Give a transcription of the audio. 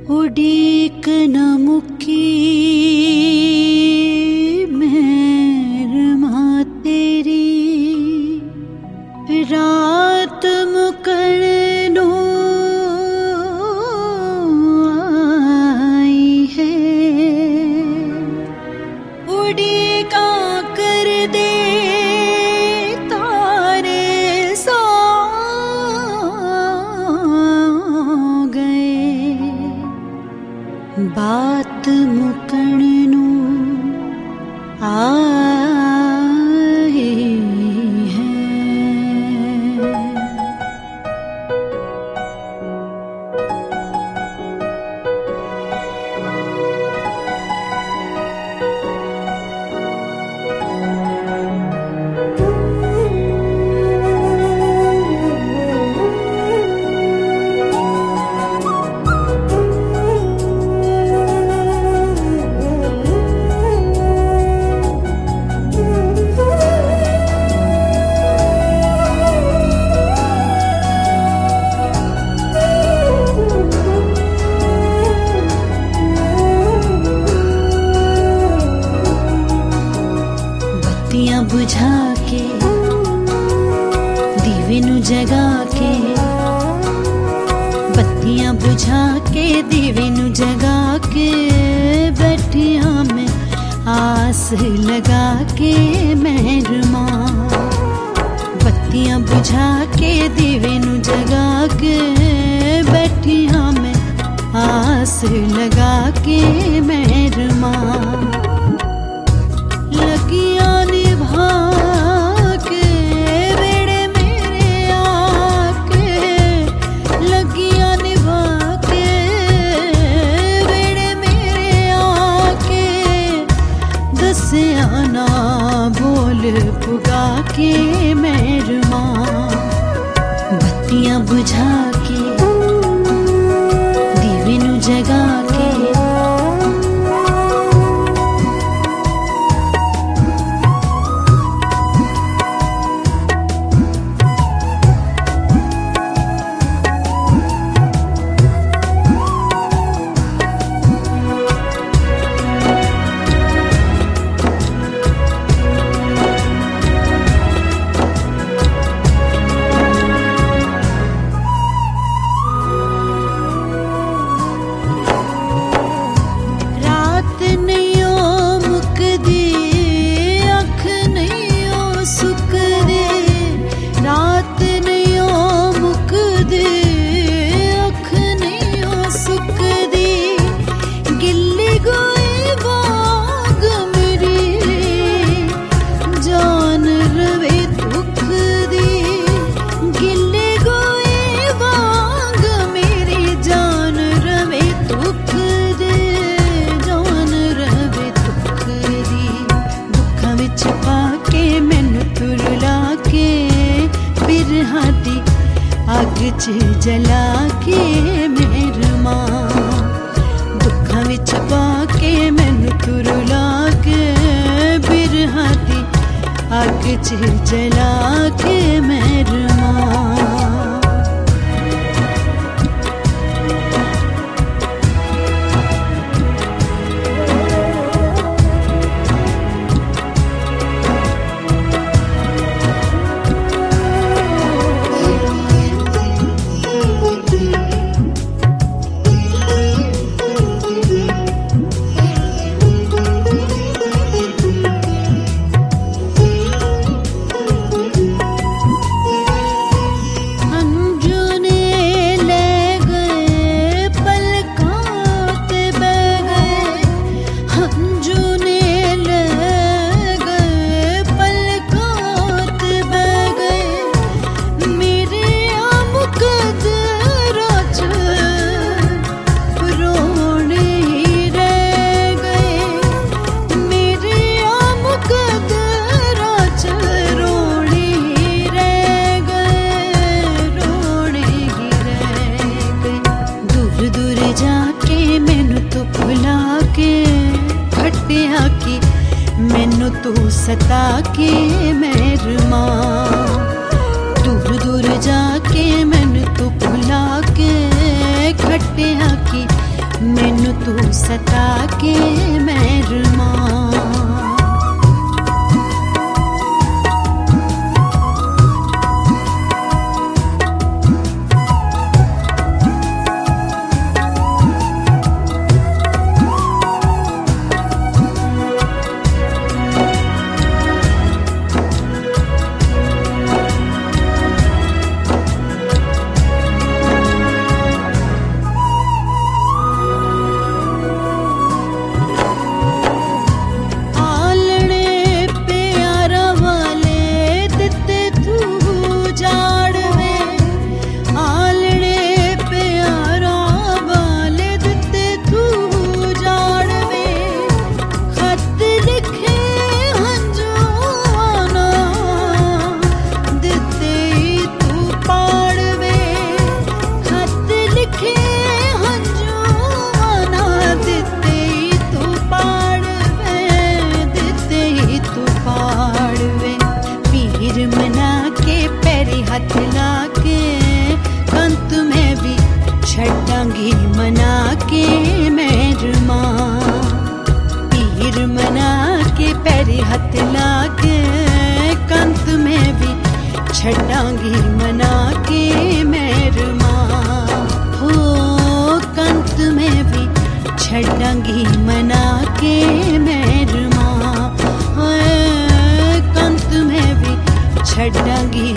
उड़ीक न मुकी मेहरमा तेरी, रात मुकरनो आई है। उड़ीका कर दे तारे सो गए, बात मुकरनो आई है। बत्तियां बुझा के दीवे नू जगा के, बत्तियां बुझा के दीवे नू जगा के, बैठिया मैं आस लगा के मेहरमा। बत्तियां बुझा के दीवे नू जगा के, बैठिया मैं आस लगा के मेहरमा। लगियां निभा के बेड़े मेरे आके, लगियां निभा के बेड़े मेरे आके, दसिया ना बोल पुगा के मेहरमा। बत्तियां बुझा के दीवे नू जगा के, अग च जला के मेहरमा। दुखां विच पा के मैनू तू रुला के, बिरहा दी अग च जला के मेहरमा। मैनू तू सता के मेहरमा, दूर दूर जाके मैनू तू भुला के खटिया की के मेहरमा। हथ लाके कंत में भी छटांगी मना के मेहरमा। पीर मना के पैरी हथ लाके कंत में भी छटांगी मना के मेहरमा। हो कंत में भी छटांगी मना के मेहरमा। कंत में भी छटांगी